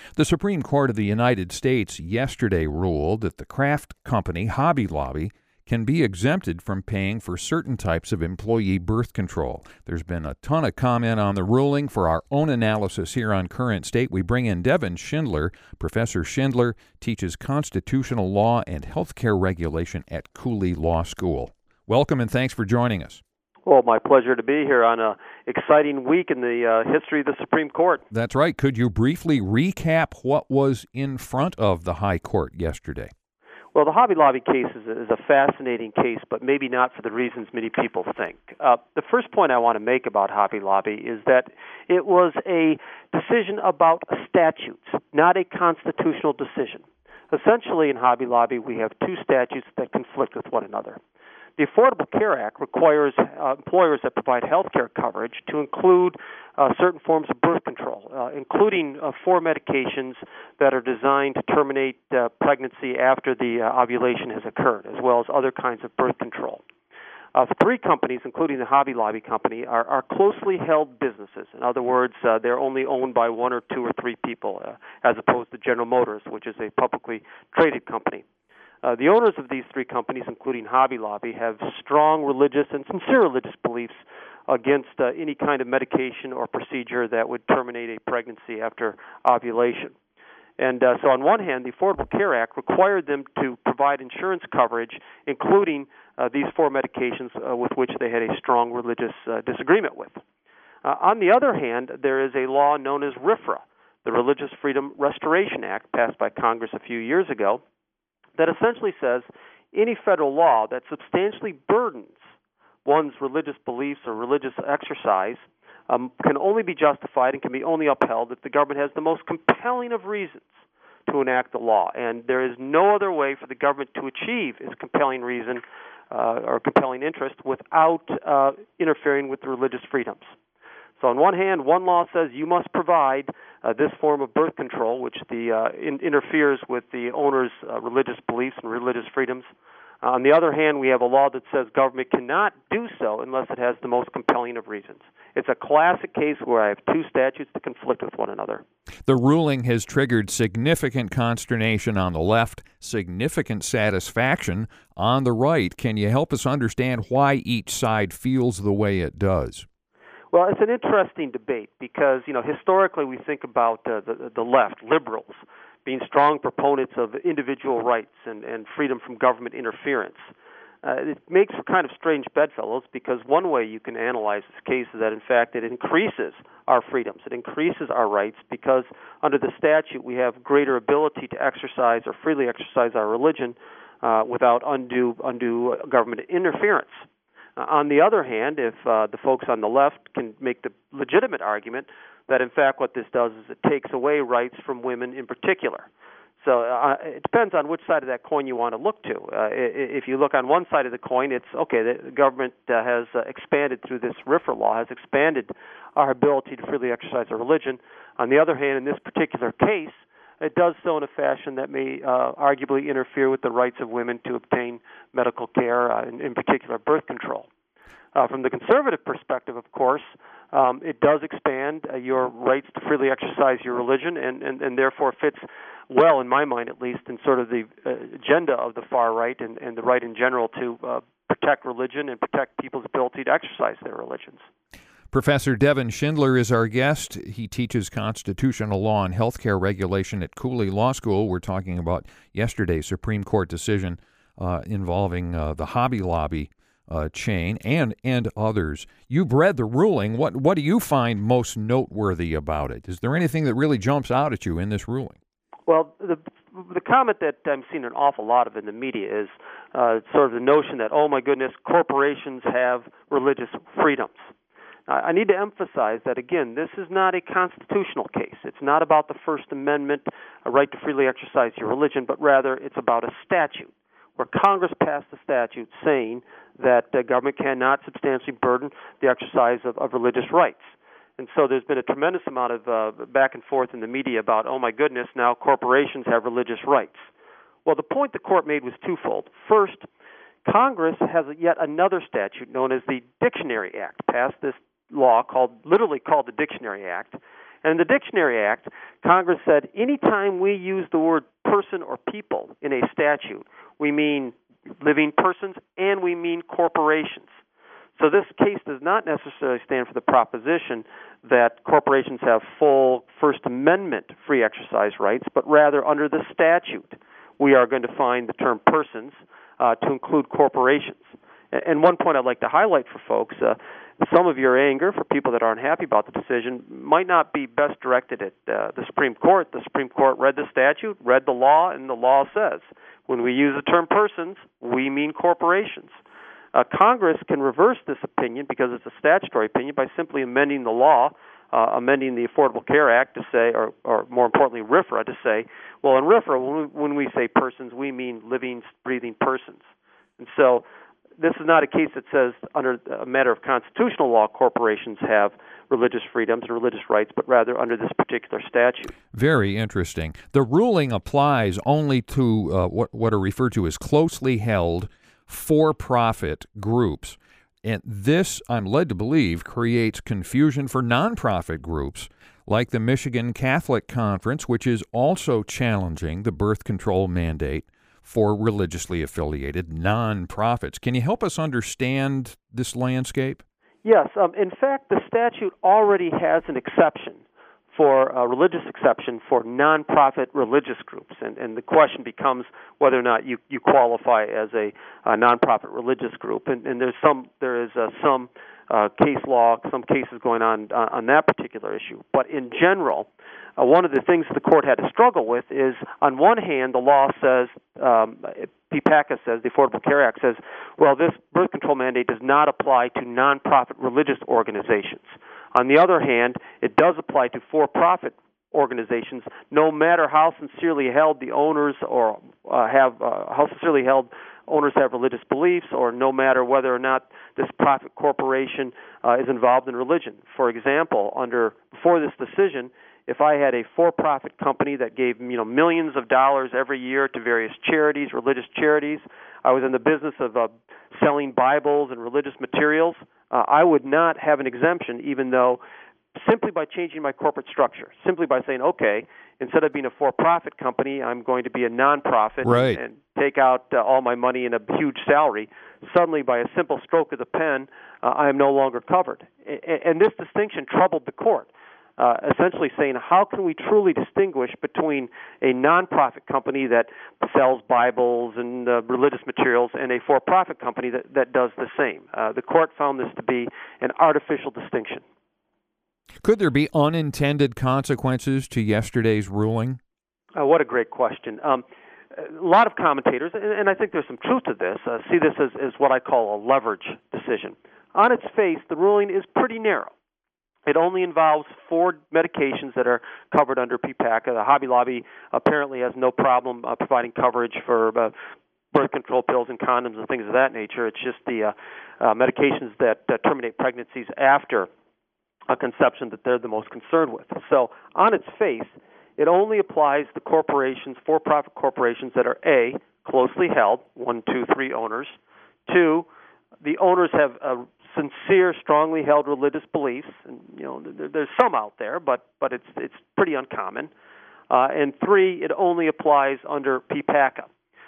The Supreme Court of the United States yesterday ruled that the Kraft company Hobby Lobby can be exempted from paying for certain types of employee birth control. There's been a ton of comment on the ruling. For our own analysis here on Current State, we bring in Devin Schindler. Professor Schindler teaches constitutional law and healthcare regulation at Cooley Law School. Welcome and thanks for joining us. Well, my pleasure to be here on an exciting week in the history of the Supreme Court. That's right. Could you briefly recap what was in front of the High Court yesterday? Well, the Hobby Lobby case is a fascinating case, but maybe not for the reasons many people think. The first point I want to make about Hobby Lobby is that it was a decision about statutes, not a constitutional decision. Essentially, in Hobby Lobby, we have two statutes that conflict with one another. The Affordable Care Act requires employers that provide health care coverage to include certain forms of birth control, including 4 medications that are designed to terminate pregnancy after the ovulation has occurred, as well as other kinds of birth control. 3 companies, including the Hobby Lobby company, are closely held businesses. In other words, they're only owned by 1 or 2 or 3 people, as opposed to General Motors, which is a publicly traded company. The owners of these 3 companies, including Hobby Lobby, have strong religious and sincere religious beliefs against any kind of medication or procedure that would terminate a pregnancy after ovulation. And so on one hand, the Affordable Care Act required them to provide insurance coverage, including these 4 medications with which they had a strong religious disagreement with. On the other hand, there is a law known as RFRA, the Religious Freedom Restoration Act, passed by Congress a few years ago, that essentially says any federal law that substantially burdens one's religious beliefs or religious exercise can only be justified and can be only upheld if the government has the most compelling of reasons to enact the law. And there is no other way for the government to achieve its compelling reason or compelling interest without interfering with the religious freedoms. So on one hand, one law says you must provide this form of birth control, which interferes with the owner's religious beliefs and religious freedoms. On the other hand, we have a law that says government cannot do so unless it has the most compelling of reasons. It's a classic case where I have 2 statutes that conflict with one another. The ruling has triggered significant consternation on the left, significant satisfaction on the right. Can you help us understand why each side feels the way it does? Well, it's an interesting debate because, historically we think about the left, liberals, being strong proponents of individual rights and freedom from government interference. It makes for kind of strange bedfellows because one way you can analyze this case is that, in fact, it increases our freedoms. It increases our rights because under the statute we have greater ability to exercise or freely exercise our religion without undue government interference. On the other hand, if the folks on the left can make the legitimate argument that, in fact, what this does is it takes away rights from women in particular. So it depends on which side of that coin you want to look to. If you look on one side of the coin, it's, okay, the government has expanded through this RFRA law, has expanded our ability to freely exercise our religion. On the other hand, in this particular case, it does so in a fashion that may arguably interfere with the rights of women to obtain medical care, in particular birth control. From the conservative perspective, of course, it does expand your rights to freely exercise your religion and therefore fits well, in my mind at least, in sort of the agenda of the far right and the right in general to protect religion and protect people's ability to exercise their religions. Professor Devin Schindler is our guest. He teaches constitutional law and healthcare regulation at Cooley Law School. We're talking about yesterday's Supreme Court decision involving the Hobby Lobby chain and others. You've read the ruling. What do you find most noteworthy about it? Is there anything that really jumps out at you in this ruling? Well, the comment that I'm seeing an awful lot of in the media is sort of the notion that, oh my goodness, corporations have religious freedoms. I need to emphasize that, again, this is not a constitutional case. It's not about the First Amendment, a right to freely exercise your religion, but rather it's about a statute where Congress passed a statute saying that the government cannot substantially burden the exercise of religious rights. And so there's been a tremendous amount of back and forth in the media about, oh my goodness, now corporations have religious rights. Well, the point the court made was twofold. First, Congress has yet another statute known as the Dictionary Act, passed this law literally called the Dictionary Act, And in the Dictionary Act, Congress said anytime we use the word person or people in a statute, we mean living persons and we mean corporations. So this case does not necessarily stand for the proposition that corporations have full First Amendment free exercise rights, but rather under the statute we are going to find the term persons to include corporations. And one point I'd like to highlight for folks, some of your anger for people that aren't happy about the decision might not be best directed at the Supreme Court. The Supreme Court read the statute, read the law, and the law says when we use the term persons, we mean corporations. Congress can reverse this opinion because it's a statutory opinion by simply amending the law, amending the Affordable Care Act to say, or more importantly, RFRA to say, well, in RFRA, when we say persons, we mean living, breathing persons. And so this is not a case that says under a matter of constitutional law corporations have religious freedoms and religious rights, but rather under this particular statute. Very interesting. The ruling applies only to what are referred to as closely held for-profit groups. And this, I'm led to believe, creates confusion for nonprofit groups like the Michigan Catholic Conference, which is also challenging the birth control mandate for religiously affiliated nonprofits. Can you help us understand this landscape? Yes. In fact, the statute already has an exception for a religious exception for nonprofit religious groups, and the question becomes whether or not you qualify as a nonprofit religious group. And there is some case law, some cases going on that particular issue. But in general, one of the things the court had to struggle with is, on one hand, the law says, PPACA says, the Affordable Care Act says, well, this birth control mandate does not apply to nonprofit religious organizations. On the other hand, it does apply to for-profit organizations, no matter how sincerely held the owners or how sincerely held owners have religious beliefs, or no matter whether or not this profit corporation is involved in religion. For example, before this decision, if I had a for-profit company that gave millions of dollars every year to various charities, religious charities, I was in the business of selling Bibles and religious materials, I would not have an exemption, even though simply by changing my corporate structure, simply by saying, okay, instead of being a for-profit company, I'm going to be a nonprofit and take out all my money in a huge salary. Suddenly, by a simple stroke of the pen, I am no longer covered. And this distinction troubled the court, essentially saying, how can we truly distinguish between a nonprofit company that sells Bibles and religious materials and a for-profit company that does the same? The court found this to be an artificial distinction. Could there be unintended consequences to yesterday's ruling? What a great question. A lot of commentators, and I think there's some truth to this, see this as what I call a leverage decision. On its face, the ruling is pretty narrow. It only involves 4 medications that are covered under PPACA. The Hobby Lobby apparently has no problem providing coverage for birth control pills and condoms and things of that nature. It's just the medications that terminate pregnancies after a conception that they're the most concerned with. So on its face, it only applies to corporations, for-profit corporations that are A, closely held, 1, 2, 3 owners. 2, the owners have sincere, strongly held religious beliefs. And, there's some out there, but it's pretty uncommon. And 3, it only applies under PPACA.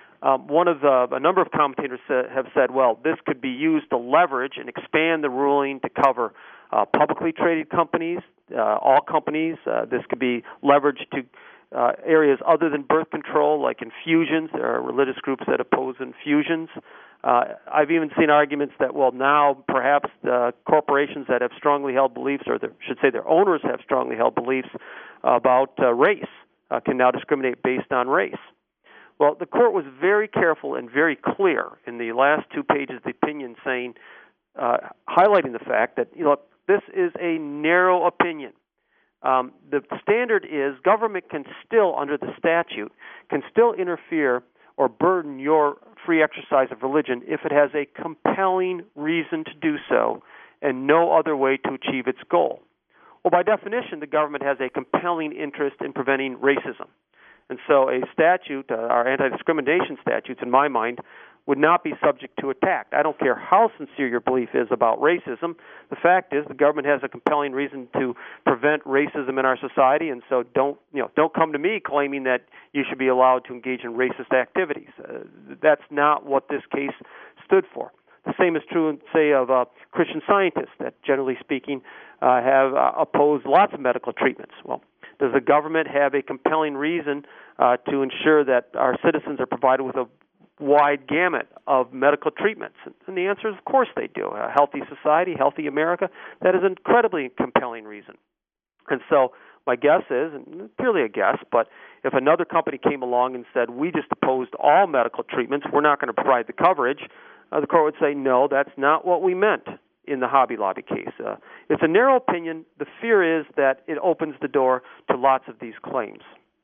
A number of commentators have said, well, this could be used to leverage and expand the ruling to cover publicly traded companies, all companies. This could be leveraged to areas other than birth control, like infusions. There are religious groups that oppose infusions. I've even seen arguments that, well, now perhaps the corporations that have strongly held beliefs, or should say their owners have strongly held beliefs about race, can now discriminate based on race. Well, the court was very careful and very clear in the last 2 pages of the opinion, saying, highlighting the fact that this is a narrow opinion. The standard is government can still, under the statute, can still interfere or burden your free exercise of religion if it has a compelling reason to do so and no other way to achieve its goal. Well, by definition, the government has a compelling interest in preventing racism. And so a statute, our anti-discrimination statutes, in my mind, would not be subject to attack. I don't care how sincere your belief is about racism. The fact is the government has a compelling reason to prevent racism in our society, and so don't come to me claiming that you should be allowed to engage in racist activities. That's not what this case stood for. The same is true, say, of Christian Scientists that, generally speaking, have opposed lots of medical treatments. Well, does the government have a compelling reason to ensure that our citizens are provided with a wide gamut of medical treatments? And the answer is, of course they do. A healthy society, healthy America, that is an incredibly compelling reason. And so my guess is, and purely a guess, but if another company came along and said, we just opposed all medical treatments, we're not going to provide the coverage, the court would say, no, that's not what we meant in the Hobby Lobby case. It's a narrow opinion. The fear is that it opens the door to lots of these claims.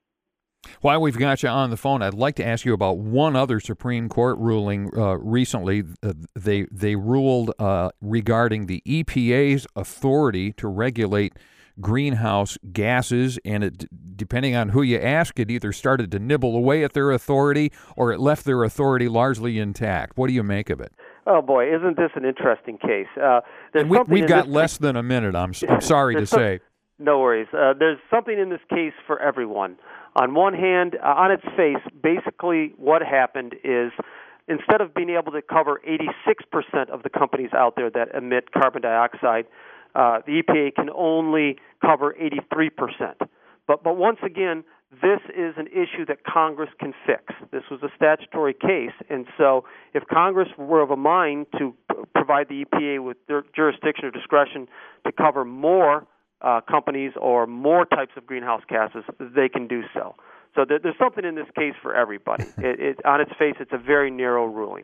While we've got you on the phone, I'd like to ask you about one other Supreme Court ruling recently. They ruled regarding the EPA's authority to regulate greenhouse gases, and it, depending on who you ask, it either started to nibble away at their authority or it left their authority largely intact. What do you make of it? Oh, boy, isn't this an interesting case? We've got less than a minute, I'm sorry to say. No worries. There's something in this case for everyone. On one hand, on its face, basically what happened is instead of being able to cover 86% of the companies out there that emit carbon dioxide, the EPA can only cover 83%. But once again, this is an issue that Congress can fix. This was a statutory case, and so if Congress were of a mind to provide the EPA with their jurisdiction or discretion to cover more companies or more types of greenhouse gases, they can do so. So there's something in this case for everybody. On its face, it's a very narrow ruling.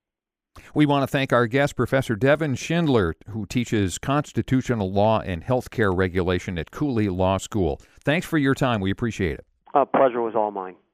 We want to thank our guest, Professor Devin Schindler, who teaches constitutional law and healthcare regulation at Cooley Law School. Thanks for your time. We appreciate it. Pleasure was all mine.